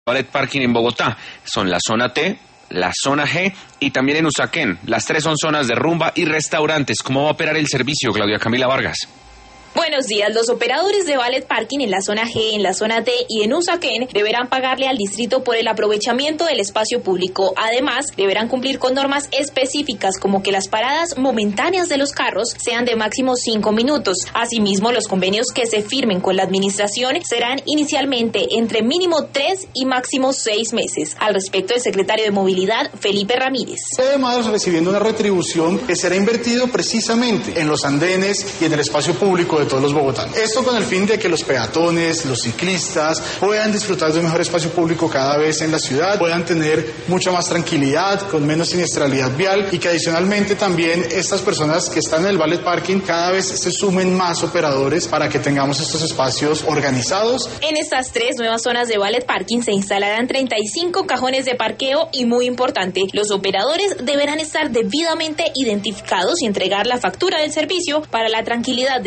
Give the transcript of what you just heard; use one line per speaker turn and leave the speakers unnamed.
Valet Parking en Bogotá. Son la zona T, la zona G y también en Usaquén. Las tres son zonas de rumba y restaurantes. ¿Cómo va a operar el servicio, Claudia Camila Vargas?
Buenos días. Los operadores de Valet Parking en la zona G, en la zona T y en Usaquén deberán pagarle al distrito por el aprovechamiento del espacio público. Además, deberán cumplir con normas específicas como que las paradas momentáneas de los carros sean de máximo 5 minutos. Asimismo, los convenios que se firmen con la administración serán inicialmente entre mínimo 3 y máximo 6 meses. Al respecto, el secretario de Movilidad, Felipe Ramírez.
Además, recibiendo una retribución que será invertido precisamente en los andenes y en el espacio público de todos los bogotanos. Esto con el fin de que los peatones, los ciclistas puedan disfrutar de un mejor espacio público cada vez en la ciudad, puedan tener mucha más tranquilidad, con menos siniestralidad vial y que adicionalmente también estas personas que están en el Valet Parking cada vez se sumen más operadores para que tengamos estos espacios organizados.
En estas tres nuevas zonas de Valet Parking se instalarán 35 cajones de parqueo y, muy importante, los operadores deberán estar debidamente identificados y entregar la factura del servicio para la tranquilidad